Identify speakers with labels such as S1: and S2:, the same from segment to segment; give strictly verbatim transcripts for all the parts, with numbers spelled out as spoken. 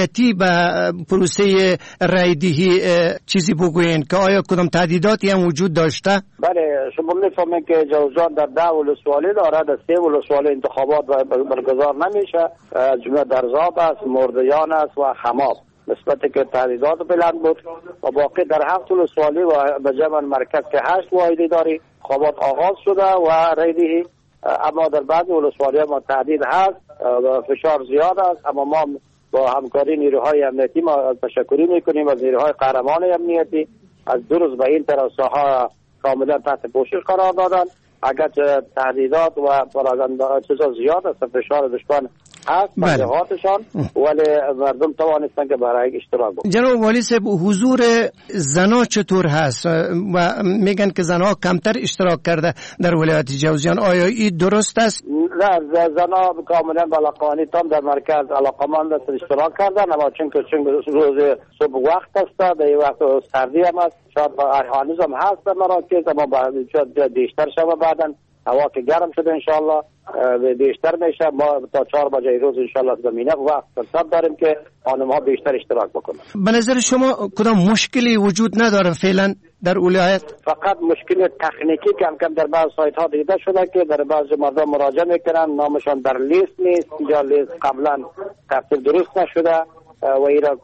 S1: امنیتی به پروسه رایدهی چیزی بگوین که آیا کدام تهدیداتی هم وجود داشته؟
S2: بله، شما میفهمید که جوزجان در ده ولسوالی داره، در سه ولسوالی انتخابات برگزار نمیشه، جمله درزاب است، مردیان است و خماب. نسبت که تهدیدات بلند بود و باقی در هفت ولسوالی و به جمع مرکز که هشت واحدی داری انتخابات آغاز شده و رایدهی، اما در بعضی ولسوالی ما تهدید هست و فشار زیاد است. اما ما با همکاری نیروهای امنیتی ما تشکری میکنیم از نیروهای قهرمان امنیتی، از دو روز به این طرف ساحه کاملا تحت پوشش قرار دادن. اگر تهدیدات و پراگاندا چیزا زیاد است، فشار دشمن هست تبلیغاتشان، ولی مردم توانستن که برای اشتراک بکنن.
S1: جناب والی صاحب، حضور زنا چطور هست و میگن که زنها کمتر اشتراک کرده در ولایت جوزجان، آیا این درست است؟
S2: نه، زنها کاملا بلقانی تام در مرکز علاقمند است اشتراک کردن، اما چون که چون روز صبح وقت است، در این وقت سردی هم است، شاید هنوز هم هست در مراکز، اما باید بیشتر شود بعداً هوا که گرم شده انشالله بیشتر میشه. ما تا چهار بجه روز انشالله زمینه وقت فرصت داریم که خانم ها بیشتر اشتراک بکنن.
S1: به نظر شما کدام مشکلی وجود نداره فعلا در ولایت؟
S2: فقط مشکل تکنیکی کم کم در بعض سایت ها دیده شده که در بعض مردم مراجعه میکنن، نامشان در لیست نیست، اینجا لیست قبلا ترتیب درست نشده و این را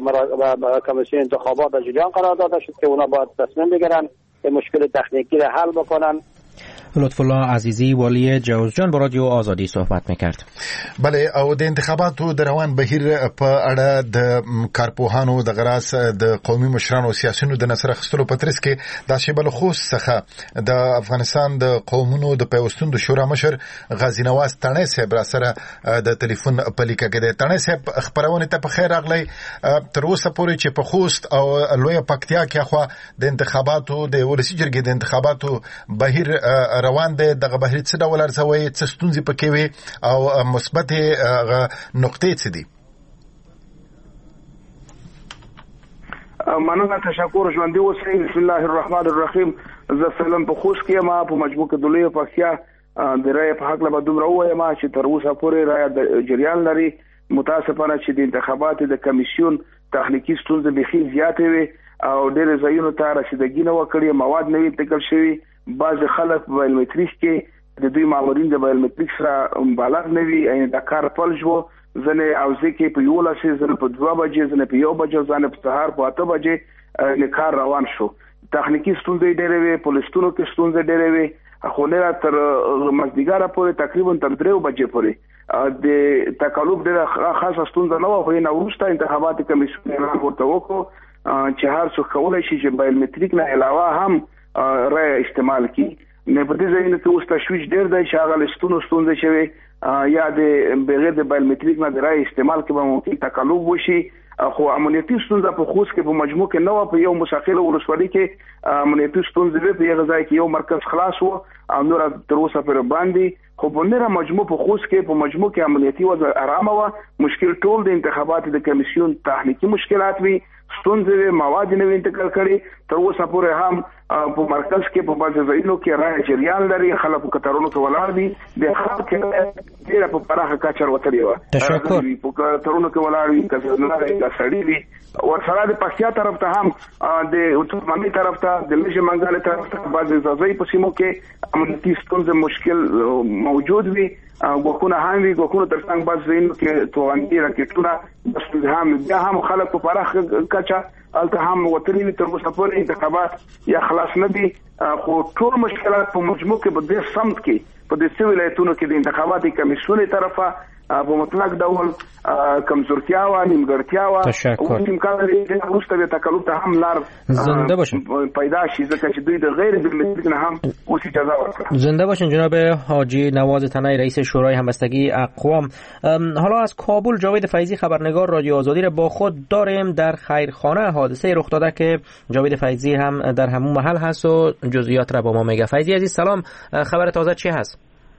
S2: به کمیسیون انتخابات جریان قرار داده شد که اونا باید تصمیم بگیرن که مشکل تکنیکی را حل بکنن.
S3: لطف الله عزیزی والی جوزجان با رادیو آزادی صحبت میکرد.
S4: بله، او د انتخاباتو د روان بهیر په اړه د کارپوهانو د غراس د قومي مشرانو سیاسيونو د نصر اخیستلو په ترڅ کې د شیبل خوست څخه د افغانستان د قومونو د پیوستون د شورا مشر غازی نواز تڼۍ صاحب را سره د ټلیفون په لیکه کې د تڼۍ صاحب خبرونه ته په خیر راغلی. تر اوسه پورې چې په خوست او لوی پکتیا کې خو د انتخاباتو د ولسی جرګې د انتخاباتو بهیر روان دی، دغه بهیر څه ډول ارزوي، څه ستونزې پکې وي او مثبت نقطې څه دي؟
S5: مننه، تشکر. ژوندي اوسئ. بسم الله الرحمن الرحیم. زه فلم په خوست کې ما په مجموع کې د لوی پکتیا د رای په حق له دومره وایم چې تر اوسه پورې رای د جریان لري. متاسفانه چې د انتخاباتو د کمیسیون تخنیکی ستونزې بخي زیاتې وي او ډېر ځایونو ته رسیدګي نه وکړي، مواد نه انتقال شوي. بعض خلک بایومټریک کې د دوی مامورین د بایومټریک سره بالغ نه وي، یعنی د کار فلج وو. ځنې او ځکه په یو لاسه ځنه په دوه بجې ځنه په یو بجې ځنه په سهار په اته بجې نه کار روان شو. تخنیکی ستونزې ډېرې وي، پولیسونو کې ستونزې ډېرې وي، خو نه تر مزدګاره پورې تقریبا تر درې بجې پورې د تکالف ډېر خاصه ستونزه نه و. خو نه ورسته انتخاباتي کمیسیون اعلان ورته وکړو چې هر څوک کولای شي چې بایومټریک نه علاوه هم رای استعمال کی. نه په دې ځای کې اوس تشویش ډېر دی چې هغه لستونو ستونزې شوي یا د بغیر د بایومټریک نه د رای استعمال کې به ممکن تکالف وشي. خو امنیتي ستونزه په خوست کې په مجموع کې نو په یو مستقله ولسوالۍ کې امنیتي ستونزې په یو ځای کې یو مرکز خلاص وو او نور تر اوسه پر باندې. خو په نره مجموع په خوست کې په مجموع کې امنیتي وضع آرامه و. مشکل ټول د انتخاباتو د کمیسیون تخنیکی مشکلات وي، ستونزې مواد نه انتقال کړي. تر اوسه پورې هم په مرکز کې په بعض ځایونو کې رای جریان لري، خلک په کتارونو کې ولاړ دي، د خلک ډېر په پراخه کچر وتلی و.
S3: تشکر.
S5: په کتارونو کې ولاړ دي، کله نه سړی دي. ورسره د پکتیا طرف ته هم د عثماني طرف ته د لږه منګل طرف ته بعض ځای په سیمو کې امنیتي ستونزې مشکل موجود وي. غوښونه هم وي، غوښونه ترڅنګ بعض ځایونو کې توغندي راکټونه بس هم بیا هم خلک په پراخه کچه الته هم وتلی تر اوسه پورې انتخابات یا خلاص نه دي. خو ټول مشکلات په مجموع کې په دې سمت کې په دې ولایتونو کې د انتخاباتي کمیسیون طرفه په مطلق ډول کمزورتیا و، نیمګړتیا و.
S3: تشکر.
S5: امکان لري چې وروسته د تکلف ته هم لار
S3: زنده باشین
S5: پیدا شي، ځکه چې دوی د غیر بایومټریک نه هم اوس اجازه ورکړه.
S3: زنده باشین جناب حاجی نواز تنایی، رئیس شورای همبستگی اقوام. حالا از کابل جاوید فیضی خبرنگار رادیو آزادی را با خود داریم. در خیرخانه حادثه رخ داده که جاوید فیضی هم در همون محل هست و جزئیات را با ما میگه. فیضی عزیز سلام، خبر تازه چی هست؟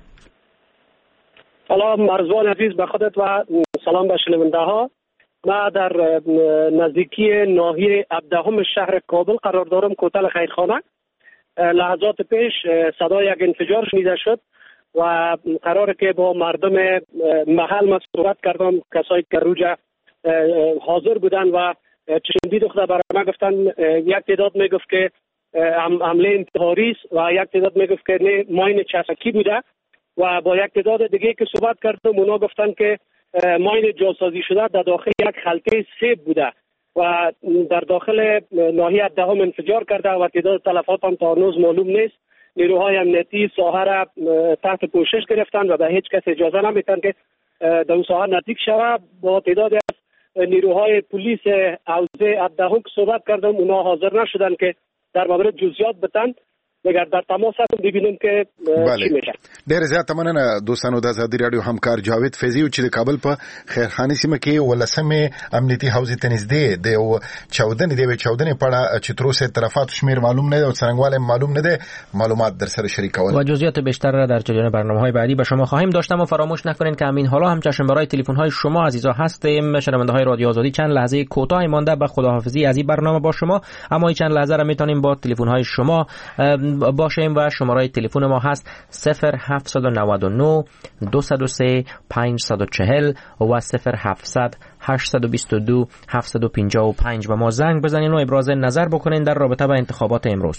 S6: سلام مرزوان عزیز به خودت و سلام به شنونده ها. ما در نزدیکی ناحیه هفدهم شهر کابل قرار دارم، کوتل خیرخانه. لحظات پیش صدای یک انفجار شنیده شد و قراره که با مردم محل من صحبت کردم، کسایی که روج حاضر بودن و چشمدید خود برای ما گفتن یک تعداد میگفت که حمله انتحاری است و یک تعداد میگفت که نه ماین چسکی بوده و با یک تعداد دیگه که صحبت کردم اونا گفتن که ماین جاسازی شده در داخل یک خلطه سیب بوده و در داخل ناحیه دهم انفجار کرده و تعداد تلفات هم تا هنوز معلوم نیست. نیروهای امنیتی ساحه را تحت پوشش گرفتن و به هیچ کس اجازه نمیدن که در اون ساحه نزدیک شود. با تعداد از نیروهای پلیس حوزه الدهم که صحبت کردم اونا حاضر نشدن که در مورد جزئیات بتن مگر در تماس هم ببینیم که چی میشه.
S4: ډېر زیات مننه دوستانو د ازادي رادیو همکار جاوید فیضی چې د کابل په خیرخانه سیمه کې ولسمه امنیتي حوزې ته نږدې د یو چاودنې د یوې چاودنې په اړه چې تر اوسه طرفاتو شمیر معلوم نه دی او څرنګوالی معلوم نه دی معلومات در سره شریکول
S3: و جزئیات بیشتر را در جریان برنامه‌های بعدی به شما خواهیم داشت. اما فراموش نکنین که همین حالا هم چشم برای تلفن‌های شما عزیزا هستیم. شنونده‌های رادیو آزادی چند لحظه کوتاه مانده به خداحافظی از این برنامه با شما، اما این چند لحظه را میتونیم با تلفن‌های شما باشیم و شماره تلفن ما هست صفر هفت نه نه دو صفر سه پنج چهار صفر و صفر هفتصد هشتصد و بیست و دو هفتصد و پنجاه و پنج و ما زنگ بزنین و ابراز نظر بکنین در رابطه با انتخابات امروز.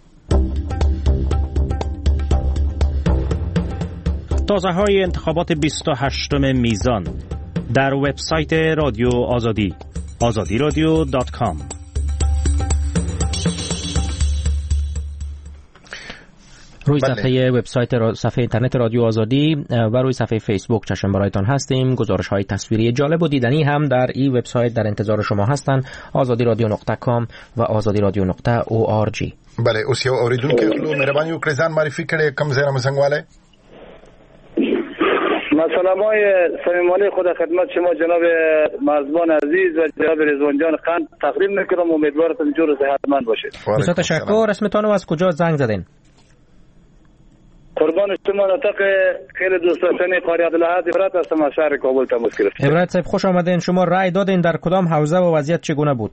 S7: تازه های انتخابات بیست و هشتم میزان در وبسایت رادیو آزادی آزادی رادیو دات کام.
S3: روی صفحه وبسایت صفحه اینترنت رادیو آزادی و روی صفحه فیسبوک چشم برایتان هستیم. گزارش های تصویری جالب و دیدنی هم در این وبسایت در انتظار شما هستند. آزادی رادیو نقطه کام و آزادی رادیو نقطه او آر جی.
S4: بله اوس یو اوریدونکو خپل مهرباني وکړئ ځان معرفي کړئ کوم ځای نه څنګهواله.
S2: سلامای صمیمانه خدا خدمت شما جناب مرزبان عزیز و جناب رضوان جان قند تقدیم میکنم. امیدوارم جور و صحتمند باشید.
S3: بسیار تشکر. اسمتون و از کجا زنگ زدین؟
S2: قربان شما نطق خیلی دوست داشتنی قاری عبدالحد ابرات هستم از شهر کابل تماس گرفتم.
S3: ابرات صاحب خوش آمدین. شما رای دادین در کدام حوزه و وضعیت چگونه بود؟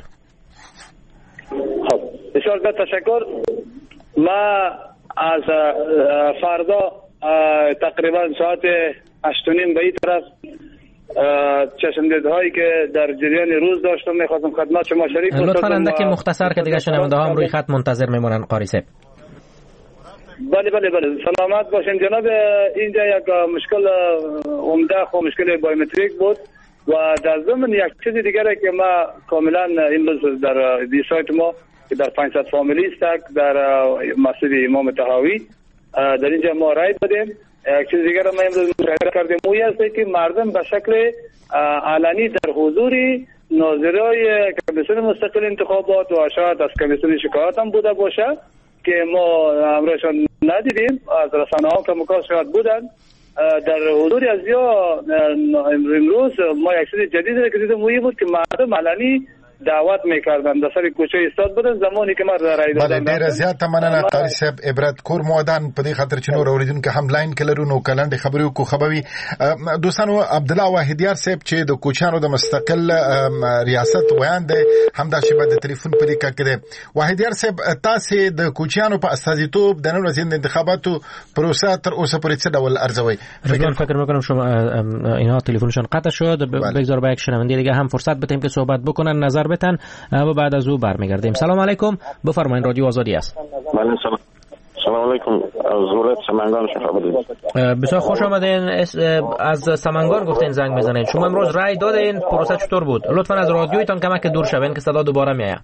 S2: خب بسیار تشکر. ما از فردا تقریبا ساعت هشت و نیم به این طرف چشمدیدهایی که در جریان روز داشتم میخواستم خدمت شما شریک باشم.
S3: لطفاً اندکی مختصر که دیگه شنونده ها هم روی خط منتظر میمونن قاری صاحب.
S2: بله بله بله سلامت باشین جناب. اینجا یک مشکل عمده خو مشکل بایومتریک بود و در ضمن یک چیز دیگره که ما کاملا امروز در دی سایت ما که در پانصد فامیلی است در مسجد امام طحاوی در اینجا ما رای دادیم. یک چیز دیگره ما امروز مشاهده کردیم موی است که مردم به شکل علنی در حضور ناظرای کمیسیون مستقل انتخابات و شاید از کمیسیون شکایت هم بوده باشه که ما امرشان ندیدیم از رسانه ها که مکاس شاید بودن در حضور از یا امروز ما یک چیز جدید که دیدم مویی بود که مردم علنی دعوت میکردن در سر کوچه ایستاد بودن زمانی که ما رای دادن.
S4: بله ډیر زیات مننه قاری صاحب. عبرت کور مودان په دې خاطر چې نور اوریدونکو هم لاین کلرو نو کلند خبرو کو خبوي دوستانو عبد الله واحدیار صاحب چې د کوچانو د مستقل ریاست ویان دی هم دا شی په ټلیفون په لیکه کړي. واحدیار صاحب تاسو د کوچانو په استازیتوب د نن ورځې د انتخاباتو پروسه تر اوسه پورې څه ډول ارزوي؟
S3: فکر میکنم شما اینها تلفنشون قطع شد. بگذار با یک شنونده دیگه هم فرصت بدیم که صحبت بکنن نظر بتن و بعد از او برمیگردیم. سلام علیکم. بفرمایید رادیو آزادی است.
S8: بله سلام. سلام علیکم. از ولایت سمنگان شما بودید.
S3: بسیار خوش آمدین. از سمنگان گفتین زنگ میزنین. شما امروز رای دادین. پروسه چطور بود؟ لطفا از رادیویتون کمک دور شوین که صدا دوباره میاد.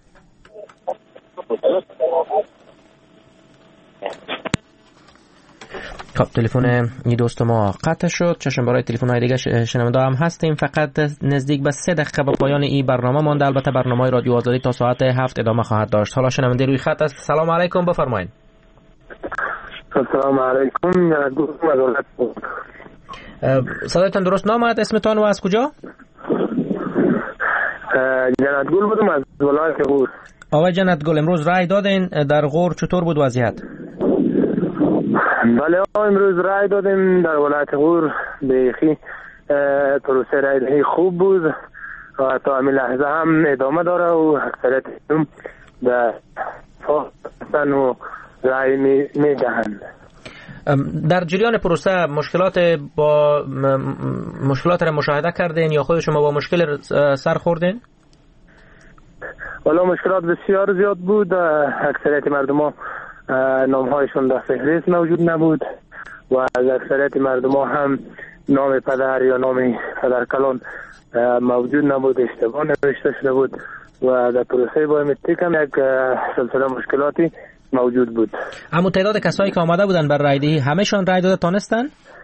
S3: خب تلفن این دوست ما قطع شد. چشم برای تلفن های دیگه شنونده هم هستیم. فقط نزدیک به سه دقیقه به پایان این برنامه مانده. البته برنامه رادیو آزادی تا ساعت هفت ادامه خواهد داشت. حالا شنونده روی خط است. سلام علیکم. بفرمایید.
S9: سلام علیکم.
S3: صدایتان درست نامد. اسمتان و از کجا؟
S9: جنت گل بودم از ولایت غور.
S3: آقای جنت گل امروز رای دادین در غور. چطور بود وضعیت؟
S9: بله امروز رای دادیم در ولایت غور. بیخی پروسه رای دهی خوب بود و تا همین لحظه هم ادامه داره و اکثریت به فاستن و رای می دهند.
S3: در جریان پروسه مشکلات با مشکلات را مشاهده کردین یا خود شما با مشکل سر خوردین؟
S9: والا مشکلات بسیار زیاد بود. اکثریت مردم ها نامهایشون در فهرست موجود نبود و از اکثریت مردم ها هم نام پدر یا نام پدر کلان موجود نبود، اشتباه نوشته شده بود و در پروسه بایومتریک هم یک سلسله مشکلاتی موجود بود.
S3: اما تعداد کسایی که آمده بودن بر رای دهی همه‌شان رای داده تانستن؟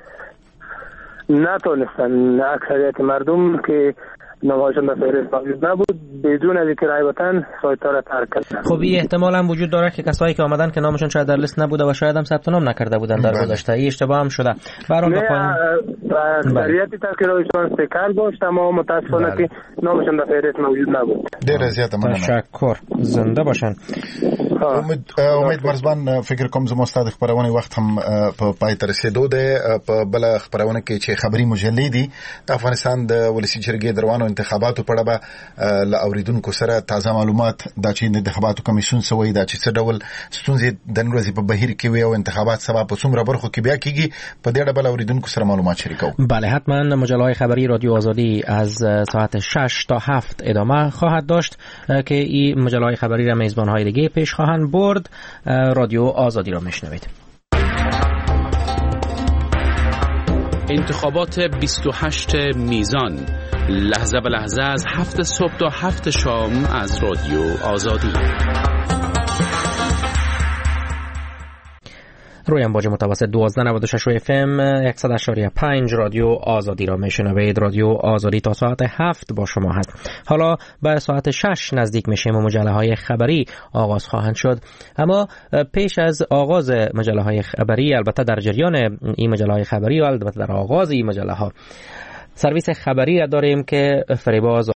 S9: نه تانستن. اکثریت مردم که نامهاشون در فهرست موجود نبود بدون از اینکه رای بدن سایت را ترک کردن.
S3: خب این احتمال هم وجود داره که کسایی که آمدن که نامشون شاید در لیست نبوده و شاید هم ثبت نام نکرده بودن در گذشته این اشتباه هم شده. برام
S9: نه اکثریت تذکره‌شون سکل داشت اما متاسفانه که نامشون در فهرست موجود نبود.
S4: ډیر زیات مننه.
S3: تشکر. زنده باشن.
S4: امید امید مرزبان فکر کوم زموږ ستاسو خبرونه وخت هم په پای ته رسیدو ده. په بل خبرونه کې چې خبري مجلې دي د افغانستان د ولسی جرګې دروانو انتخاباتو په اړه به ل اوریدونکو سره تازه معلومات د چې انتخاباتو کمیسیون سوي دا چې څه ډول ستونزې د نورځي په بهیر کې وي او انتخابات سبا په څومره برخو کې بیا کیږي په دې اړه به ل اوریدونکو سره معلومات شریکو.
S3: بله حتما مجله خبری رادیو آزادی از ساعت شش تا هفت ادامه خواهد داشت که این مجله خبری را میزبان‌های دیگه پیش خواهند برد. رادیو آزادی را میشنوید.
S10: انتخابات بیست و هشت میزان لحظه به لحظه از هفت صبح تا هفت شام از رادیو آزادی. روی امواج متوسط دوازده نود و شش اف ام صد و پنج رادیو آزادی را میشنوید. رادیو آزادی تا ساعت هفت با شما هست. حالا به ساعت شش نزدیک میشیم و مجله های خبری آغاز خواهند شد. اما پیش از آغاز مجله های خبری، البته در جریان این مجله های خبری و البته در آغاز این مجله ها، سرویس خبری را داریم که فریباز